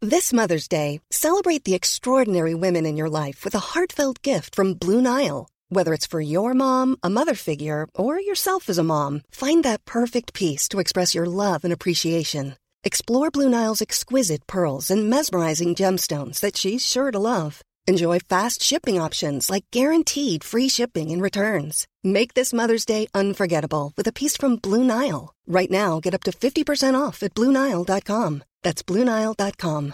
This Mother's Day, celebrate the extraordinary women in your life with a heartfelt gift from Blue Nile. Whether it's for your mom, a mother figure, or yourself as a mom, find that perfect piece to express your love and appreciation. Explore Blue Nile's exquisite pearls and mesmerizing gemstones that she's sure to love. Enjoy fast shipping options like guaranteed free shipping and returns. Make this Mother's Day unforgettable with a piece from Blue Nile. Right now, get up to 50% off at BlueNile.com. That's BlueNile.com.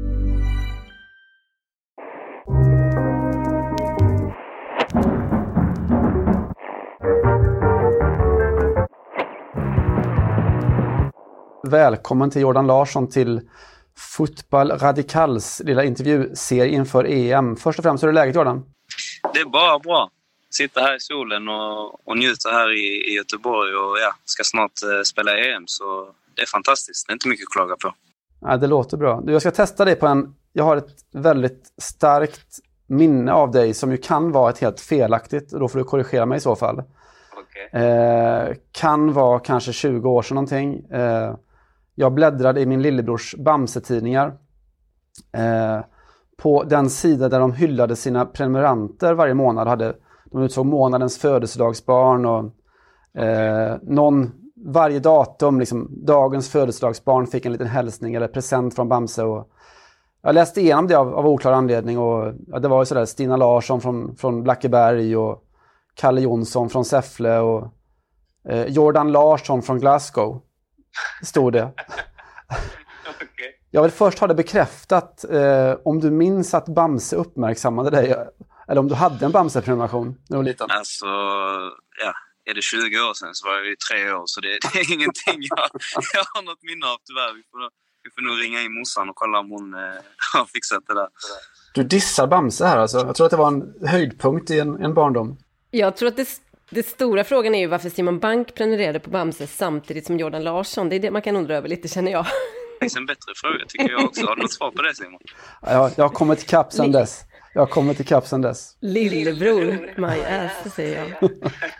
Välkommen till Jordan Larsson till Fotboll Radicals lilla intervjuserie inför EM. Först och främst, hur är läget, Jordan? Det är bara bra. Sitter här i solen och njuter här i Göteborg och ska snart spela EM, så det är fantastiskt. Det är inte mycket att klaga på. Ja, det låter bra. Jag ska testa dig på jag har ett väldigt starkt minne av dig som ju kan vara ett helt felaktigt, och då får du korrigera mig i så fall. Okay. Kan vara kanske 20 år sedan någonting. Jag bläddrade i min lillebrors Bamse-tidningar på den sida där de hyllade sina prenumeranter varje månad. De utsåg månadens födelsedagsbarn och varje datum, liksom, dagens födelsedagsbarn fick en liten hälsning eller present från Bamse. Och jag läste igenom det av oklar anledning, och det var ju sådär Stina Larsson från Blackeberg och Kalle Jonsson från Säffle och Jordan Larsson från Glasgow. Stod det. Okay. Jag vill först ha det bekräftat om du minns att Bamse uppmärksammade dig, eller om du hade en Bamse-prenumeration när du var liten. Alltså, är det 20 år sedan så var jag ju 3 år, så det är ingenting jag har något minne av tyvärr. Vi får nog ringa in morsan och kolla om hon har fixat det där. Du dissar Bamse här alltså. Jag tror att det var en höjdpunkt i en barndom. Jag tror att det stora frågan är ju varför Simon Bank prenumererade på Bamse samtidigt som Jordan Larsson. Det är det man kan undra över lite, känner jag. Det är en bättre fråga tycker jag också. Har du något svar på det, Simon? Ja, jag har kommit till kapp sedan dess. Lillebror, my ass, säger jag.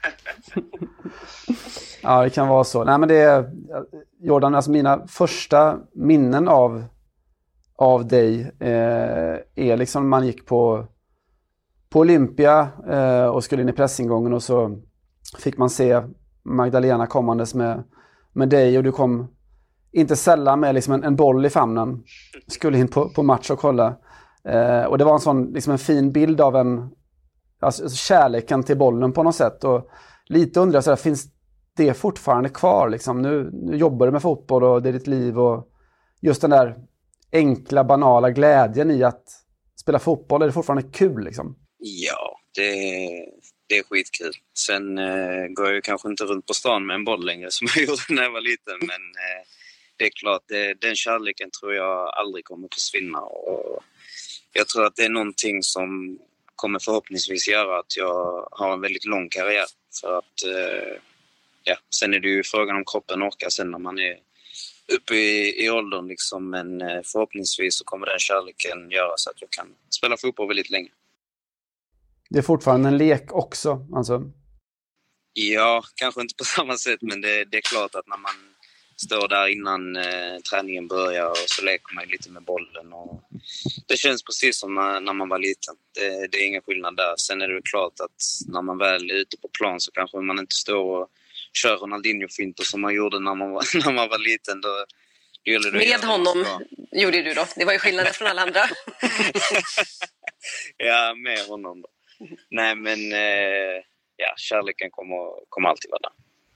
Ja, det kan vara så. Nej, men det är Jordan, alltså mina första minnen av dig är liksom man gick på Olympia och skulle in i pressingången, och så fick man se Magdalena kommandes med dig, och du kom inte sällan med liksom en boll i famnen, skulle in på match och kolla, och det var en sån liksom en fin bild av alltså kärleken till bollen på något sätt. Och lite undrar jag så där, finns det fortfarande kvar liksom? Nu jobbar du med fotboll och det är ditt liv, och just den där enkla banala glädjen i att spela fotboll, är det fortfarande kul liksom? Ja, det är skitkul. Sen går jag ju kanske inte runt på stan med en boll längre som jag gjorde när jag var liten. Men det är klart, den kärleken tror jag aldrig kommer försvinna. Och jag tror att det är någonting som kommer förhoppningsvis göra att jag har en väldigt lång karriär. För att, sen är det ju frågan om kroppen orkar sen när man är uppe i åldern. Liksom. Men förhoppningsvis så kommer den kärleken göra så att jag kan spela fotboll väldigt länge. Det är fortfarande en lek också, alltså? Ja, kanske inte på samma sätt, men det är klart att när man står där innan träningen börjar och så leker man lite med bollen. Och det känns precis som när man var liten. Det är ingen skillnad där. Sen är det klart att när man väl är ute på plan så kanske man inte står och kör Ronaldinho-finter som man gjorde när man var liten. Då gäller det med honom gjorde du då. Det var ju skillnaden från alla andra. Ja, med honom då. Nej, men kärleken kommer alltid vara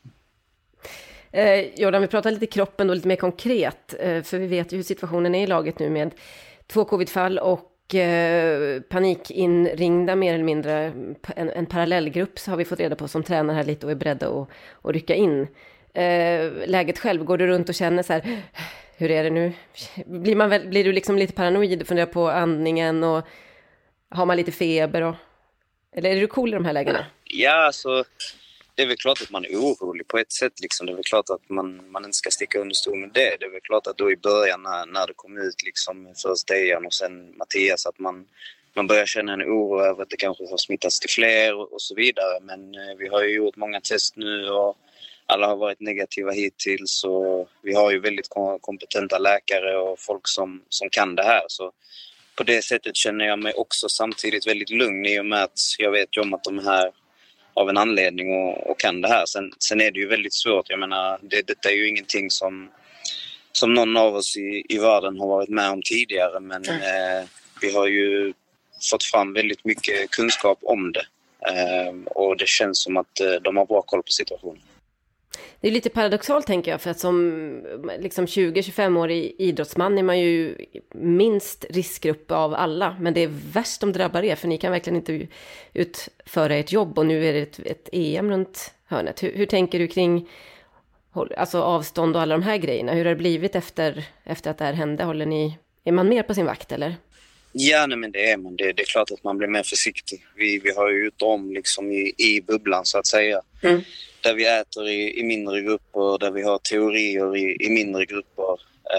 där. Jordan, vi pratar lite kroppen och lite mer konkret. För vi vet ju hur situationen är i laget nu med 2 covid-fall och panikinringda mer eller mindre. En parallellgrupp så har vi fått reda på som tränar här lite och är beredda att rycka in. Läget själv, går du runt och känner så här, hur är det nu? Blir du liksom lite paranoid och funderar på andningen, och har man lite feber eller är du cool i de här lägena? Ja, så det är väl klart att man är orolig på ett sätt. Liksom. Det är väl klart att man inte ska sticka under stol med det. Det är väl klart att då i början när det kom ut liksom, först Dejan och sen Mattias, att man börjar känna en oro över att det kanske har smittats till fler och så vidare. Men vi har ju gjort många test nu och alla har varit negativa hittills, och vi har ju väldigt kompetenta läkare och folk som kan det här. Så på det sättet känner jag mig också samtidigt väldigt lugn, i och med att jag vet ju om att de är här av en anledning och kan det här. Sen är det ju väldigt svårt. Jag menar, detta är ju ingenting som någon av oss i världen har varit med om tidigare, men vi har ju fått fram väldigt mycket kunskap om det, och det känns som att de har bra koll på situationen. Det är lite paradoxalt, tänker jag, för att som liksom 20-25-årig idrottsman är man ju minst riskgrupp av alla, men det är värst de drabbar er, för ni kan verkligen inte utföra ett jobb, och nu är det ett EM runt hörnet. Hur tänker du kring alltså avstånd och alla de här grejerna? Hur har det blivit efter att det här hände? Är man mer på sin vakt, eller? Ja, nej, men det är man. Det är klart att man blir mer försiktig. Vi har ju gjort om liksom i bubblan, så att säga. Där vi äter i mindre grupper, där vi har teorier i mindre grupper.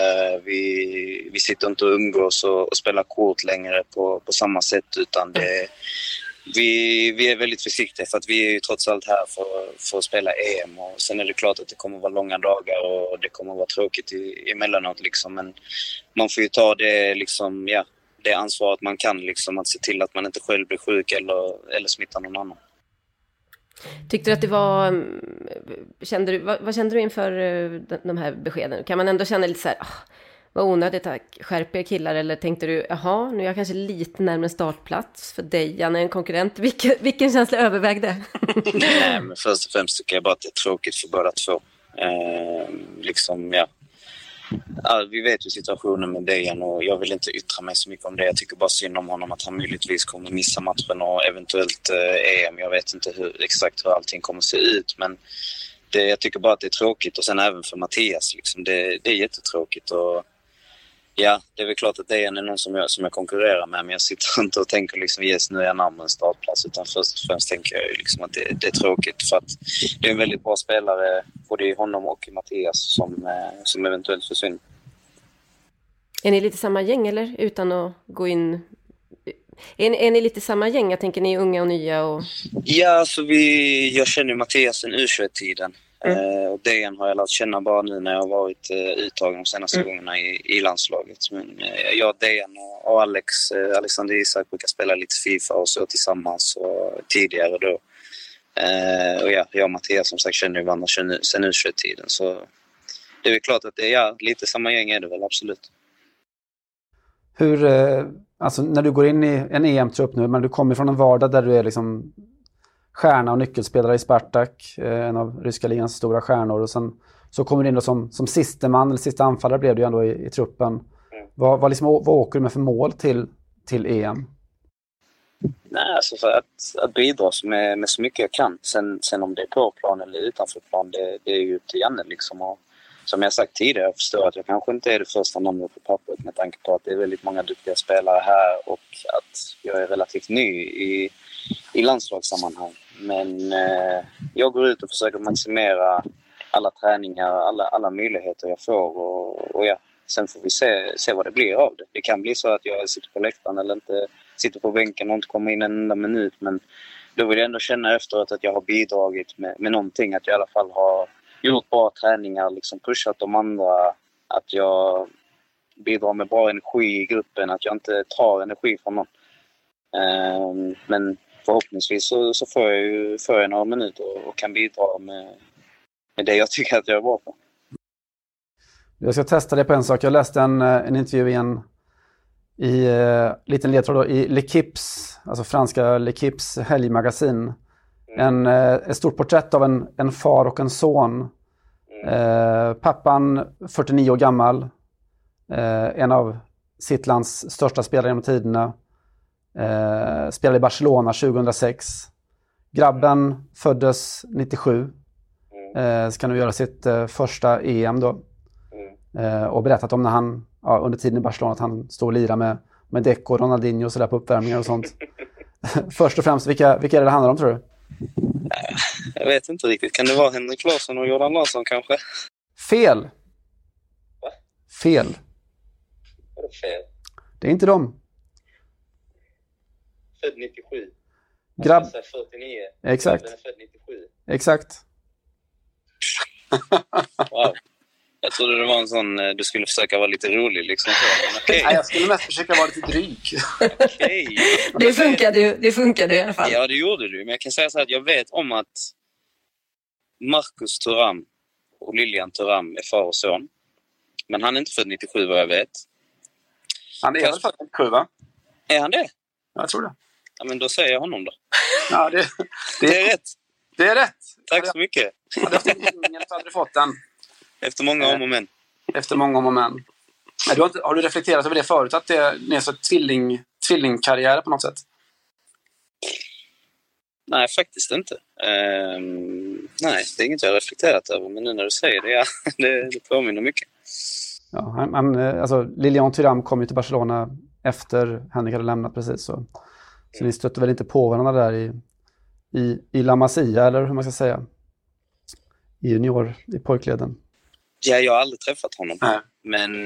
Vi sitter inte och umgås och spelar kort längre på samma sätt, utan vi är väldigt försiktiga, för att vi är ju trots allt här för att spela EM. Och sen är det klart att det kommer att vara långa dagar och det kommer att vara tråkigt emellanåt liksom. Men man får ju ta det liksom, ja, det ansvaret man kan liksom, att se till att man inte själv blir sjuk eller smittar någon annan. Tyckte du att det var... Vad kände du inför de här beskeden? Kan man ändå känna lite så här, vad onödigt, skärp er killar, eller tänkte du, jaha, nu är jag kanske lite närmare startplats för Dejan, en konkurrent. Vilken känsla övervägde? Nej, men först och främst tycker jag bara att det är tråkigt för båda två. Liksom, ja. Vi vet ju situationen med Dejan, och jag vill inte yttra mig så mycket om det. Jag tycker bara synd om honom, att han möjligtvis kommer missa matchen och eventuellt EM. Jag vet inte exakt hur allting kommer se ut, men jag tycker bara att det är tråkigt. Och sen även för Mattias, liksom, det är jättetråkigt. Och ja, det är väl klart att Dejan är någon som jag konkurrerar med, men jag sitter inte och tänker liksom, yes, nu är jag närmare en startplats, utan först och främst tänker jag liksom att det är tråkigt, för att det är en väldigt bra spelare, både i honom och i Mattias, som eventuellt försvinner. Är ni lite samma gäng, eller? Utan att gå in... Är ni lite samma gäng? Jag tänker, ni är unga och nya och... Ja, alltså jag känner ju Mattias sen U21-tiden. Och Dejan har jag lärt känna bara nu när jag har varit uttagen de senaste gångerna i landslaget. Men jag, Dejan och Alexander Isak brukar spela lite FIFA och så tillsammans och tidigare då. Och ja, jag och Mattias som sagt känner ju varandra sen U21-tiden. Så det är väl klart att det är lite samma gäng, är det väl, absolut. Hur, alltså när du går in i en EM-trupp nu, men du kommer från en vardag där du är liksom stjärna och nyckelspelare i Spartak, en av ryska ligans stora stjärnor, och sen så kommer du in då som sista man, eller sista anfallare blev du ändå i truppen. Vad åker du med för mål till EM? Nej, alltså för att bidra med så mycket jag kan. Sen om det är på plan eller utanför plan, det är ju till Janne liksom. Och som jag sagt tidigare, jag förstår att jag kanske inte är det första namnet på pappret, med tanke på att det är väldigt många duktiga spelare här och att jag är relativt ny i landslagssammanhang. Men jag går ut och försöker maximera alla träningar, alla möjligheter jag får, och ja, sen får vi se vad det blir av det. Det kan bli så att jag sitter på läktaren eller inte sitter på bänken och inte kommer in en enda minut, men då vill jag ändå känna efteråt att jag har bidragit med någonting, att jag i alla fall har gjort bra träningar, liksom pushat de andra, att jag bidrar med bra energi i gruppen, att jag inte tar energi från någon. Men förhoppningsvis så får jag några minuter och kan bidra med det jag tycker att jag är bra på. Jag ska testa det på en sak. Jag läste en intervju i liten ledtråd då, i L'Equips, alltså franska L'Equips helgmagasin. Ett stort porträtt av en far och en son. Pappan 49 år gammal, en av sitt lands största spelare genom tiderna, spelade i Barcelona 2006. Grabben föddes 97, ska nu göra sitt första EM då, och berättat om när han under tiden i Barcelona att han stod och lirade med Deco och Ronaldinho och sådär på uppvärmningar och sånt. Först och främst, vilka är det handlar om, tror du? Jag vet inte riktigt. Kan det vara Henrik Larsson och Jordan Larsson kanske? Fel. Va? Fel. Vad är det fel? Det är inte dem. Född 97. Grabb. 49. Exakt. Född 97. Exakt. Wow. Jag trodde det var en sån, du skulle försöka vara lite rolig liksom. Men okay. Nej, jag skulle mest försöka vara lite dryg. Okay. Det funkade i alla fall. Ja, det gjorde du. Men jag kan säga så här att jag vet om att Marcus Thuram och Lilian Thuram är far och son. Men han är inte född 97 vad jag vet. Han är väl född 97, va? Är han det? Jag tror det. Ja, men då säger jag honom då. Ja, det är rätt. Det är rätt. Tack så mycket. Hade jag haft en så hade du fått den. Efter många om och men. Efter många om och men. Har du reflekterat över det förut? Att det är så tvillingkarriär på något sätt? Nej, faktiskt inte. Nej, det är inget jag har reflekterat över. Men nu när du säger det, ja, det påminner mycket. Ja, alltså, Lilian Thuram kom ju till Barcelona efter Henrik hade lämnat precis. Så ni stötte väl inte på varandra där i La Masia, eller hur man ska säga? I junior, i pojkleden. Ja, jag har aldrig träffat honom. Nej. Men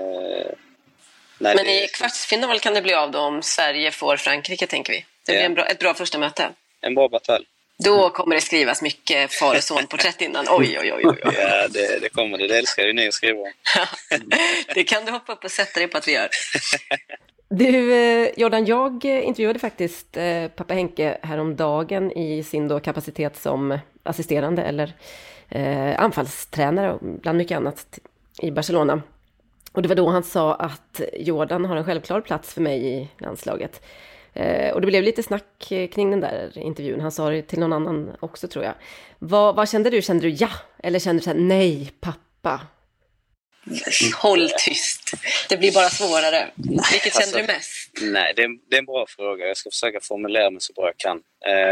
i kvartsfinal kan det bli av då om Sverige får Frankrike, tänker vi. Det blir ett bra första möte. En bra batalj. Då kommer det skrivas mycket far- och son-porträtt innan. Oj. Ja, det kommer det. Det älskar ju ni att skriva. Det kan du hoppa upp och sätta dig på att vi gör. Du, Jordan, jag intervjuade faktiskt pappa Henke häromdagen i sin då kapacitet som assisterande eller anfallstränare och bland mycket annat i Barcelona. Och det var då han sa att Jordan har en självklar plats för mig i landslaget. Och det blev lite snack kring den där intervjun. Han sa det till någon annan också, tror jag. Vad kände du? Kände du ja? Eller kände du så här, nej, pappa? Håll tyst. Det blir bara svårare. Vilket kände du mest? Nej, det är en bra fråga. Jag ska försöka formulera mig så bra jag kan.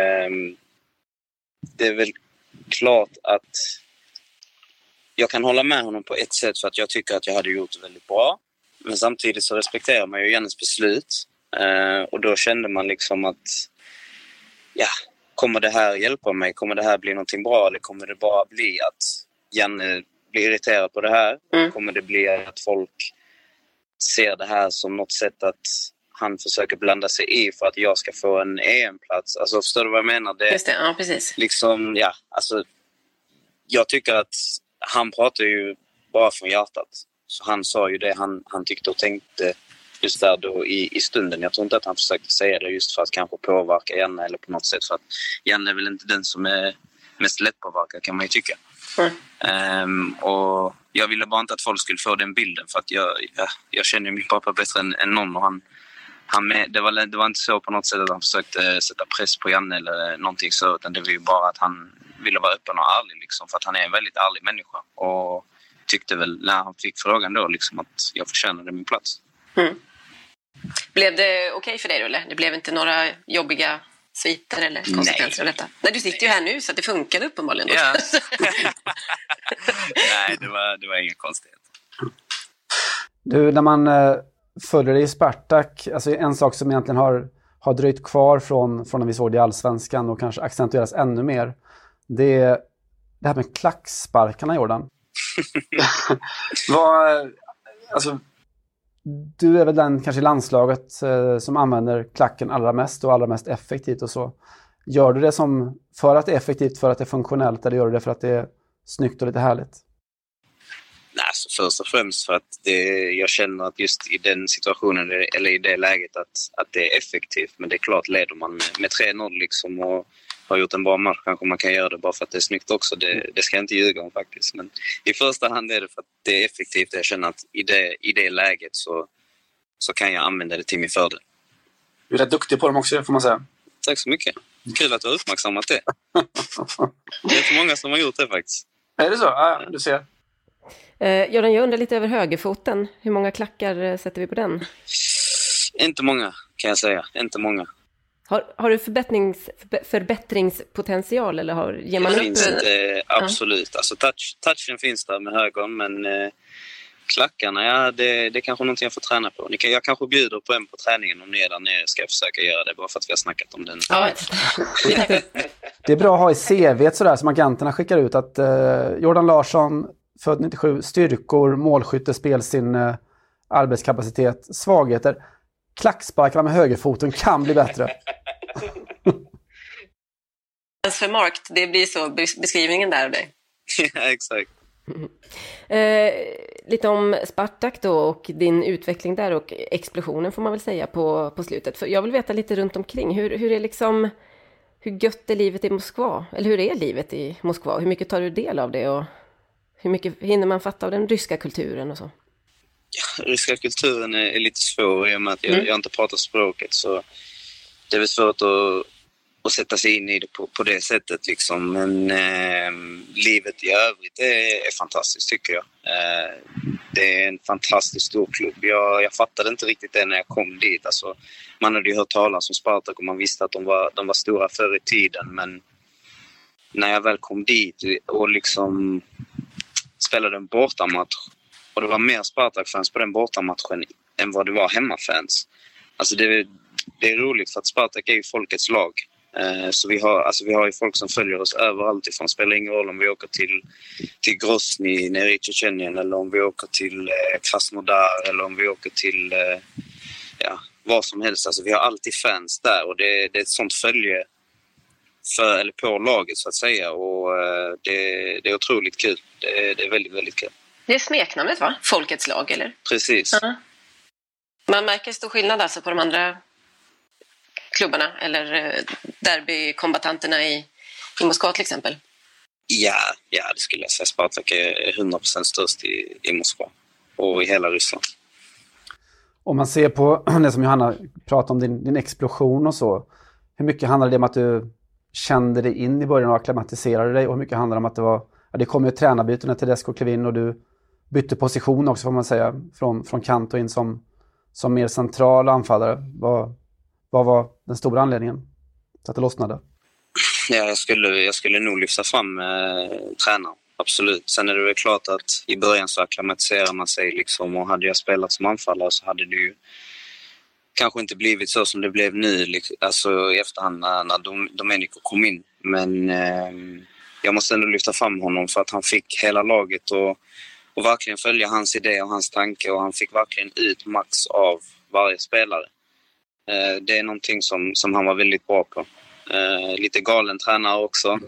Det är väl klart att jag kan hålla med honom på ett sätt, för att jag tycker att jag hade gjort det väldigt bra. Men samtidigt så respekterar man ju Jannes beslut. Och då kände man liksom att kommer det här hjälpa mig? Kommer det här bli någonting bra? Eller kommer det bara bli att Janne blir irriterad på det här? Kommer det bli att folk ser det här som något sätt att han försöker blanda sig i för att jag ska få en EM-plats? Alltså, förstår du vad jag menar? Just det, ja, precis. Liksom, alltså, jag tycker att han pratar ju bara från hjärtat. Så han sa ju det han tyckte och tänkte just där då i stunden. Jag tror inte att han försökte säga det just för att kanske påverka Janne eller på något sätt. För att Janne är väl inte den som är mest lättpåverkad, kan man ju tycka. Och jag ville bara inte att folk skulle få den bilden, för att jag känner min pappa bättre än någon. Och det var inte så på något sätt att han försökte sätta press på Janne eller någonting så, utan det var ju bara att han ville vara öppen och ärlig liksom, för att han är en väldigt ärlig människa. Och tyckte väl när han fick frågan då liksom att jag förtjänade min plats. Blev det okej för dig då, eller? Det blev inte några jobbiga sviter eller konsekvenser av detta? Nej, du sitter ju här nu så att det funkade uppenbarligen då. Ja. Nej, det var ingen konstighet. Du, när man följer dig i Spartak, alltså en sak som egentligen har dröjt kvar från när vi såg det i Allsvenskan och kanske accentueras ännu mer, det är det här med klacksparkarna, Jordan. Alltså, du är väl den kanske i landslaget som använder klacken allra mest och allra mest effektivt och så. Gör du det för att det är effektivt, för att det är funktionellt, eller gör du det för att det är snyggt och lite härligt? Nej, så först och främst för att jag känner att just i den situationen eller i det läget att det är effektivt. Men det är klart, leder man med 3-0 liksom och har gjort en bra match, kanske man kan göra det bara för att det är snyggt också. Det ska jag inte ljuga om faktiskt. Men i första hand är det för att det är effektivt. Jag känner att i det läget så kan jag använda det till min fördel. Du är rätt duktig på dem också, får man säga. Tack så mycket. Kul att du har uppmärksammat det. Det är inte många som har gjort det faktiskt. Är det så? Ja, du ser. Jordan, jag undrar lite över högerfoten. Hur många klackar sätter vi på den? Inte många, kan jag säga. Inte många. Har du förbättringspotential eller ger man upp? Finns det, absolut. Alltså touchen finns där med högern, men klackarna, det är kanske någonting jag får träna på. Jag kanske bjuder på en på träningen om ni är där nere, ska jag försöka göra det bara för att vi har snackat om den. Ja. Det är bra att ha i CV sådär som agenterna skickar ut att Jordan Larsson, född 97, styrkor, målskytte, spelsinne, arbetskapacitet, svagheter. Klacksparkarna med högerfoten kan bli bättre. För Mark, det blir så beskrivningen där av dig. Ja, exakt. Lite om Spartak då och din utveckling där och explosionen får man väl säga på slutet. För jag vill veta lite runt omkring. Hur är liksom, hur gött är livet i Moskva? Eller hur är livet i Moskva? Hur mycket tar du del av det och hur mycket hinner man fatta av den ryska kulturen och så? Ja, ryska kulturen är lite svår i och med att jag inte pratar språket, så det är väl svårt att sätta sig in i det på det sättet liksom. Men livet i övrigt är fantastiskt tycker jag. Det är en fantastiskt stor klubb. Jag fattade inte riktigt det när jag kom dit. Alltså, man hade ju hört talas om Spartak och man visste att de var stora förr i tiden. Men när jag väl kom dit och liksom spelade en bortamatch och det var mer Spartak-fans på den bortamatchen än vad det var hemmafans. Alltså det är roligt för att Spartak är ju folkets lag. Så vi har ju folk som följer oss överallt ifrån. Spelar ingen roll om vi åker till Grozny nere i Tjetjenien eller om vi åker till Krasnodar eller om vi åker till vad som helst. Alltså vi har alltid fans där och det är ett sånt följe på laget så att säga, och det är otroligt kul. Det är väldigt, väldigt kul. Det är smeknamnet va? Folkets lag eller? Precis. Uh-huh. Man märker stor skillnad alltså på de andra klubbarna eller derbykombatanterna i Moskva till exempel? Ja, det skulle jag säga. Spartak är 100% störst i Moskva och i hela Ryssland. Om man ser på det som Johanna pratade om, din explosion och så. Hur mycket handlar det om att du kände dig in i början och akklimatiserade dig? Och hur mycket handlar det om att det kom ju tränarbyte när Tedesco klev in och du bytte position också får man säga. Från kant och in som mer central anfallare. Vad var den stora anledningen så att det lossnade? Ja, jag skulle nog lyfta fram tränaren, absolut. Sen är det väl klart att i början så akklimatiserar man sig liksom, och hade jag spelat som anfallare så hade det ju kanske inte blivit så som det blev nu, alltså i efterhand när Domenico kom in. Men jag måste ändå lyfta fram honom för att han fick hela laget och verkligen följa hans idé och hans tanke, och han fick verkligen ut max av varje spelare. Det är någonting som han var väldigt bra på. Lite galen tränare också.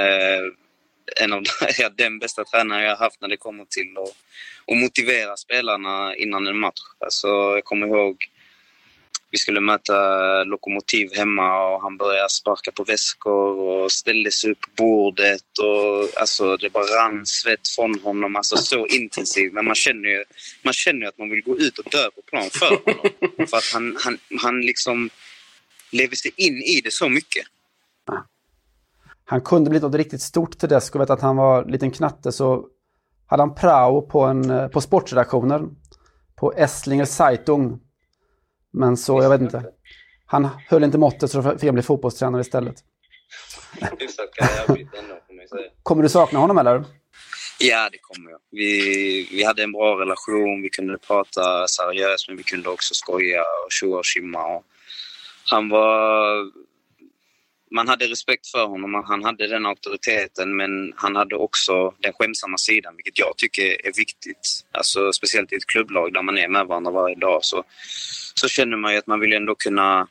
En av den bästa tränare jag har haft när det kommer till att motivera spelarna innan en match. Alltså, jag kommer ihåg vi skulle möta Lokomotiv hemma och han började sparka på väskor och ställde sig upp på bordet och alltså det bara rann svett från honom, alltså så intensivt, men man känner ju att man vill gå ut och dö på plan för honom för att han liksom lever sig in i det så mycket. Han kunde bli något riktigt stort till dess. Jag vet att han var en liten knatte, så hade han prao på sportredaktionen på Esslinger Zeitung. Men så, jag vet inte. Han höll inte måttet så fick han bli fotbollstränare istället. Kommer du sakna honom eller? Ja, det kommer jag. Vi hade en bra relation. Vi kunde prata seriöst, men vi kunde också skoja och tjoa och skimma. Och man hade respekt för honom. Han hade den auktoriteten, men han hade också den skämsamma sidan, vilket jag tycker är viktigt. Alltså, speciellt i ett klubblag där man är med varandra varje dag, så känner man ju att man vill ändå kunna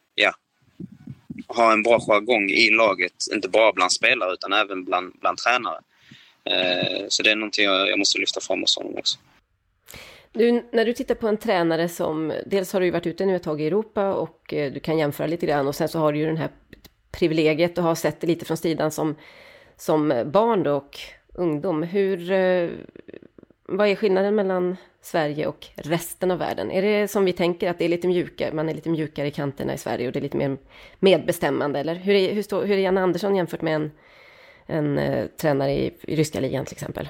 ha en bra jargong i laget, inte bara bland spelare utan även bland tränare. Så det är någonting jag måste lyfta fram hos honom också. När du tittar på en tränare som, dels har du ju varit ute nu ett tag i Europa och du kan jämföra lite grann, och sen så har du ju den här privilegiet och har sett det lite från sidan som barn då och ungdom. Vad är skillnaden mellan Sverige och resten av världen? Är det som vi tänker att det är lite mjukare, man är lite mjukare i kanterna i Sverige och det är lite mer medbestämmande? Eller hur är Janne Andersson jämfört med en tränare i ryska ligan till exempel?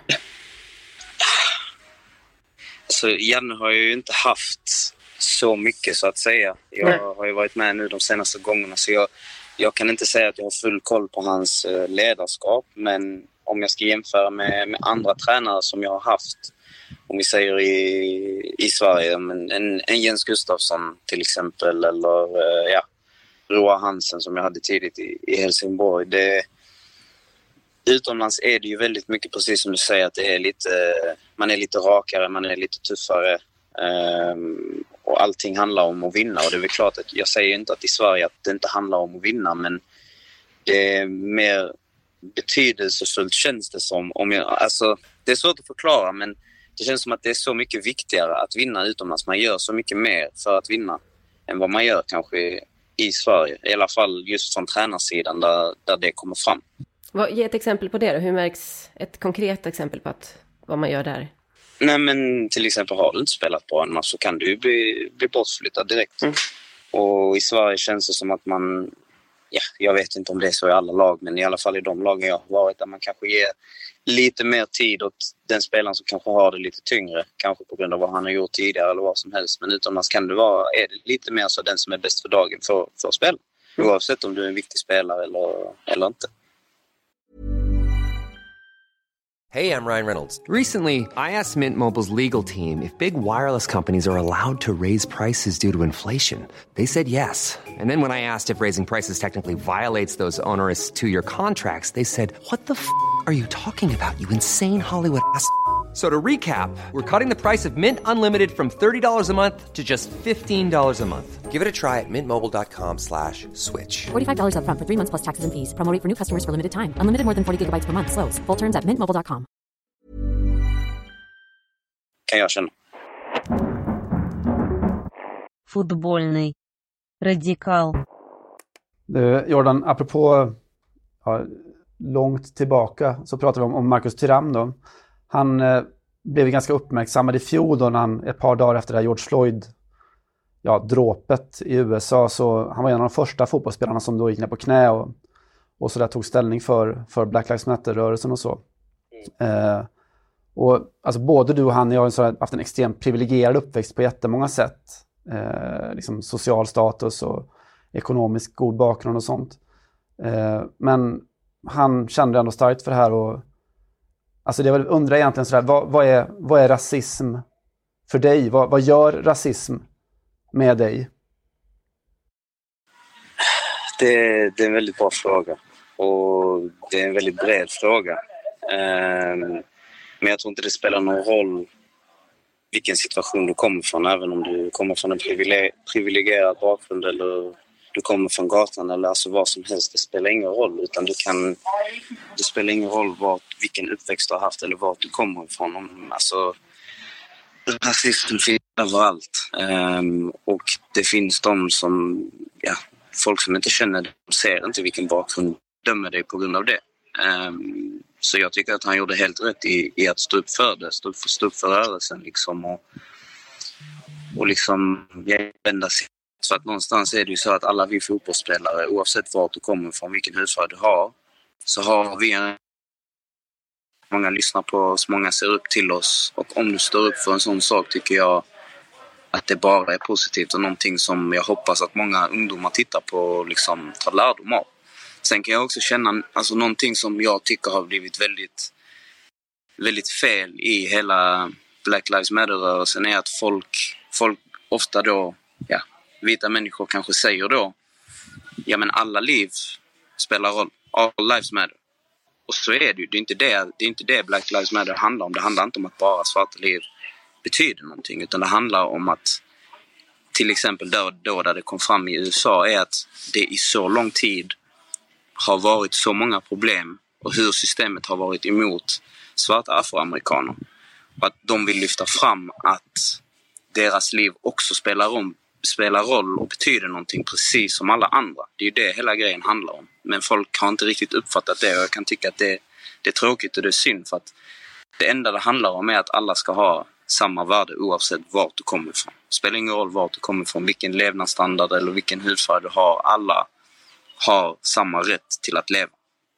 Alltså, Janne har ju inte haft så mycket så att säga. Jag har ju varit med nu de senaste gångerna, så jag kan inte säga att jag har full koll på hans ledarskap, men om jag ska jämföra med andra tränare som jag har haft, om vi säger i Sverige, en Jens Gustafsson till exempel, eller Roa Hansen som jag hade tidigt i Helsingborg. Utomlands är det ju väldigt mycket precis som du säger, att det är man är lite rakare, man är lite tuffare och allting handlar om att vinna. Och det är väl klart att jag säger inte att i Sverige att det inte handlar om att vinna, men det är mer betydelsefullt känns det som. Det är svårt att förklara, men det känns som att det är så mycket viktigare att vinna utomlands. Man gör så mycket mer för att vinna än vad man gör kanske i Sverige. I alla fall just från tränarsidan där det kommer fram. Ge ett exempel på det då. Hur märks ett konkret exempel på vad man gör där? Nej, men till exempel har du inte spelat bra en match så kan du bli bortflyttad direkt. Och i Sverige känns det som att man, jag vet inte om det är så i alla lag, men i alla fall i de lagen jag har varit där man kanske ger lite mer tid åt den spelaren som kanske har det lite tyngre, kanske på grund av vad han har gjort tidigare eller vad som helst. Men utomlands kan det är det lite mer så den som är bäst för dagen för att spela. Oavsett om du är en viktig spelare eller inte. Hey, I'm Ryan Reynolds. Recently, I asked Mint Mobile's legal team if big wireless companies are allowed to raise prices due to inflation. They said yes. And then when I asked if raising prices technically violates those onerous 2-year contracts, they said, "What the f*** are you talking about, you insane Hollywood ass?" So to recap, we're cutting the price of Mint Unlimited from $30 a month to just $15 a month. Give it a try at mintmobile.com/switch. $45 up front for 3 months plus taxes and fees. Promo rate for new customers for limited time. Unlimited more than 40 gigabytes per month. Slows full terms at mintmobile.com. Kan jag känna. Футбольный радикал. Jordan, apropå långt tillbaka så pratar vi om Marcus Thuram då. Han blev ganska uppmärksammad i fjol då när han ett par dagar efter det här George Floyd dråpet i USA, så han var en av de första fotbollsspelarna som då gick ner på knä och så där tog ställning för Black Lives Matter-rörelsen och så. Och alltså både du och han har haft en extremt privilegierad uppväxt på jättemånga sätt. Liksom social status och ekonomisk god bakgrund och sånt. Men han kände ändå starkt för det här och alltså det undrar egentligen sådär, vad är rasism för dig? Vad gör rasism med dig? Det är en väldigt bra fråga. Och det är en väldigt bred fråga. Men jag tror inte det spelar någon roll vilken situation du kommer från. Även om du kommer från en privilegierad bakgrund eller du kommer från gatan eller alltså vad som helst. Det spelar ingen roll. Utan det spelar ingen roll vilken uppväxt du har haft eller vart du kommer ifrån. Alltså, rasism finns överallt. Och det finns de som, folk som inte känner det, de ser inte vilken bakgrund, dömer dig på grund av det. Så jag tycker att han gjorde helt rätt i att stå upp för det, stå upp för rörelsen liksom och liksom vända sig. Så att någonstans är det ju så att alla vi fotbollsspelare, oavsett vart du kommer från, vilken hudfärg du har, så har vi många lyssnar på oss, många ser upp till oss, och om du står upp för en sån sak tycker jag att det bara är positivt och någonting som jag hoppas att många ungdomar tittar på och liksom tar lärdom av. Sen kan jag också känna, alltså någonting som jag tycker har blivit väldigt, väldigt fel i hela Black Lives Matter-rörelsen är att folk ofta då, vita människor kanske säger då, men alla liv spelar roll, all lives matter. Och så är det ju, det är inte det Black Lives Matter handlar om. Det handlar inte om att bara svarta liv betyder någonting, utan det handlar om att till exempel då där det kom fram i USA är att det i så lång tid har varit så många problem och hur systemet har varit emot svarta afroamerikaner. Och att de vill lyfta fram att deras liv också spelar roll och betyder någonting precis som alla andra. Det är ju det hela grejen handlar om. Men folk har inte riktigt uppfattat det och jag kan tycka att det är tråkigt och det är synd, för att det enda det handlar om är att alla ska ha samma värde oavsett vart du kommer ifrån. Det spelar ingen roll vart du kommer ifrån, vilken levnadsstandard eller vilken hudfärg du har. Alla har samma rätt till att leva.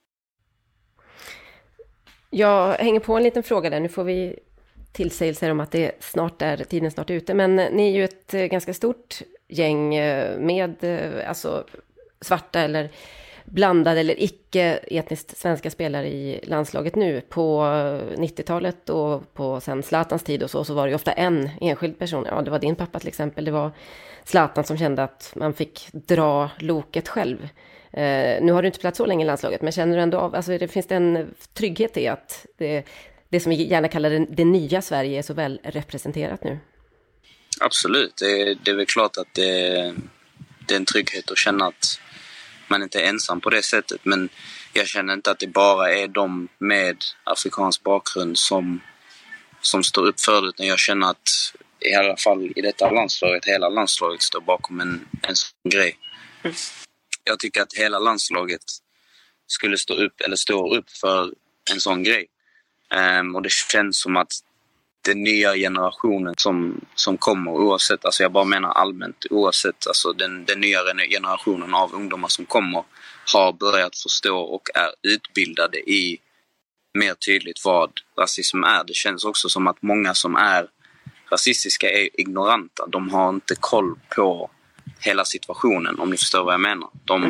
Jag hänger på en liten fråga där. Nu får vi tillsägelser om att tiden snart är ute. Men ni är ju ett ganska stort gäng med alltså svarta eller blandade eller icke etniskt svenska spelare i landslaget nu. På 90-talet och på sen Zlatans tid och så var det ju ofta en enskild person. Ja, det var din pappa till exempel. Det var Zlatan som kände att man fick dra loket själv. Nu har du inte plats så länge i landslaget, men känner du ändå av, alltså finns det en trygghet i att det som vi gärna kallar det nya Sverige är så väl representerat nu? Absolut, det är väl klart att det är en trygghet att känna att man inte är ensam på det sättet. Men jag känner inte att det bara är de med afrikansk bakgrund som står upp för det, utan jag känner att i alla fall i detta landslaget, hela landslaget står bakom en sån grej. Jag tycker att hela landslaget skulle står upp för en sån grej. Och det känns som att den nya generationen som kommer, oavsett, alltså jag bara menar allmänt, oavsett, alltså den nya generationen av ungdomar som kommer har börjat förstå och är utbildade i mer tydligt vad rasism är. Det känns också som att många som är rasistiska är ignoranta. De har inte koll på hela situationen, om ni förstår vad jag menar.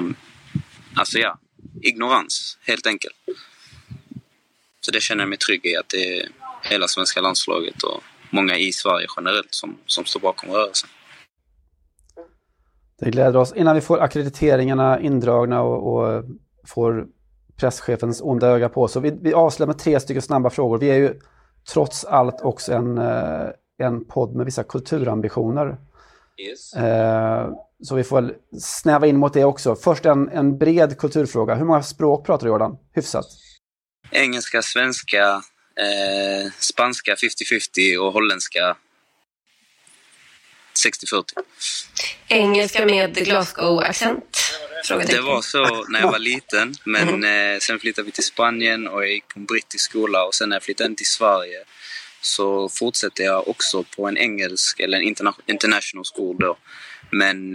Ignorans, helt enkelt. Så det känner jag mig trygg i, att det är hela svenska landslaget och många i Sverige generellt som står bakom rörelsen. Det gläder oss. Innan vi får akkrediteringarna indragna och får presschefens onda öga på, så vi avslutar med 3 stycken snabba frågor. Vi är ju trots allt också en podd med vissa kulturambitioner. Yes. Så vi får snäva in mot det också. Först en bred kulturfråga. Hur många språk pratar du, Jordan? Hyfsat. Engelska, svenska, spanska 50-50 och holländska 60-40. Engelska med Glasgow-accent? Det var så när jag var liten, men sen flyttade vi till Spanien och jag gick på en brittisk skola, och sen när jag flyttade in till Sverige så fortsätter jag också på en engelsk eller en international school då. Men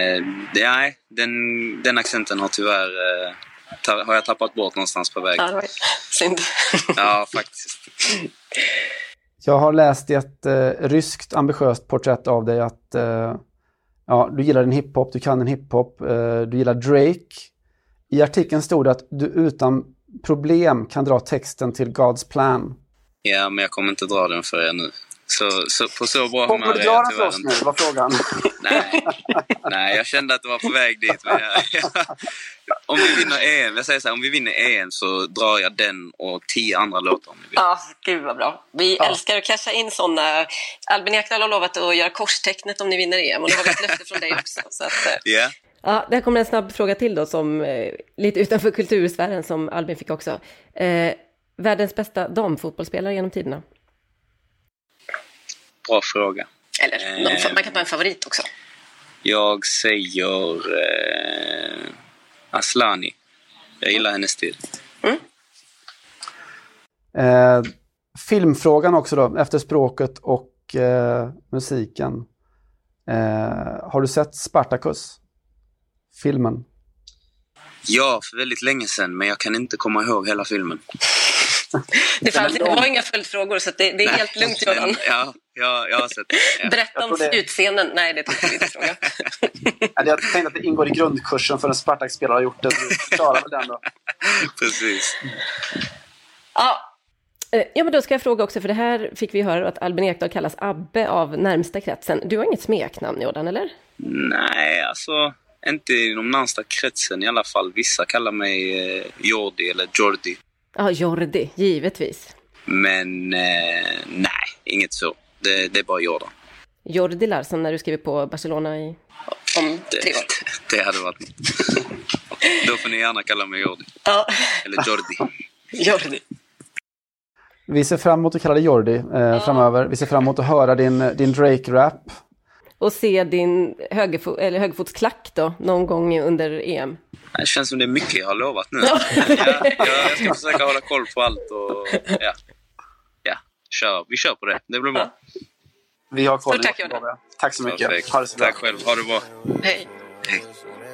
den accenten har tyvärr har jag tappat bort någonstans på vägen. Ja, synd. Ja, faktiskt. Jag har läst i ett ryskt ambitiöst porträtt av dig att du gillar en hiphop, du kan en hiphop, du gillar Drake. I artikeln stod det att du utan problem kan dra texten till God's Plan. Ja, men jag kommer inte dra den för er nu. Så på så bra kommer du dra den för oss nu, var frågan. Nej, jag kände att det var på väg dit. Men om vi vinner EM, jag säger så här, om vi vinner EM så drar jag den och 10 andra låtar om vi vill. Ja, gud vad bra. Vi älskar att casha in sådana. Albin Ekdal har lovat att göra korstecknet om ni vinner EM, och det har vi ett löfte från dig också. Så att, yeah. Ja, där kommer en snabb fråga till då, som lite utanför kultursfären, som Albin fick också. Världens bästa damfotbollsspelare genom tiderna? Bra fråga. Eller man kan ta en favorit också. Jag säger Aslani. Jag gillar hennes stil. Filmfrågan också då, efter språket och musiken. Har du sett Spartacus? Filmen? Ja, för väldigt länge sedan, men jag kan inte komma ihåg hela filmen. Det var inga följdfrågor, så det är helt lugnt, Jordan. Ja, jag har sett det. Ja. Berätta om utscenen. Nej, det tycker vi inte fråga. Jag tänkte att det ingår i grundkursen för en Spartak-spelare har gjort det. Du klarar väl den då? Precis. Ja, men då ska jag fråga också, för det här fick vi höra att Albin Ekdal kallas Abbe av närmsta kretsen. Du har inget smeknamn, Jordan, eller? Nej, alltså inte i de närmsta kretsen i alla fall. Vissa kallar mig Jordi eller Jordi. Ja, Jordi, givetvis. Men nej, inget så. Det är bara Jordan. Jordi Larsson när du skriver på Barcelona om 3 år. Det hade varit något. Då får ni gärna kalla mig Jordi. Ja. Eller Jordi. Jordi. Vi ser fram emot att kalla dig Jordi framöver. Vi ser fram emot att höra din Drake-rap. Och se din högerfotsklack då, någon gång under EM. Det känns som det är mycket jag har lovat nu. Jag ska försöka hålla koll på allt och vi kör på det. Det blir bra. Vi har koll. Tack så mycket. Ha det så bra. Tack själv. Ha det bra. Hej. Hej.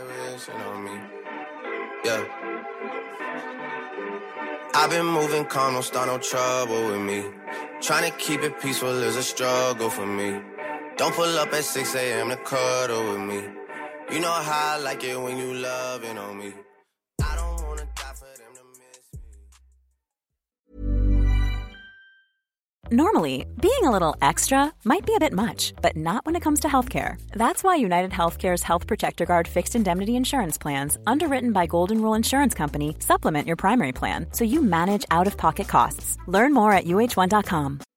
I've been moving calm, don't start no trouble with me. Trying to keep it peaceful is a struggle for me. Don't pull up at 6 a.m. to cuddle with me. You know how I like it when you loving on me. I don't wanna die for them to miss me. Normally, being a little extra might be a bit much, but not when it comes to healthcare. That's why United Healthcare's Health Protector Guard fixed indemnity insurance plans, underwritten by Golden Rule Insurance Company, supplement your primary plan so you manage out-of-pocket costs. Learn more at uh1.com.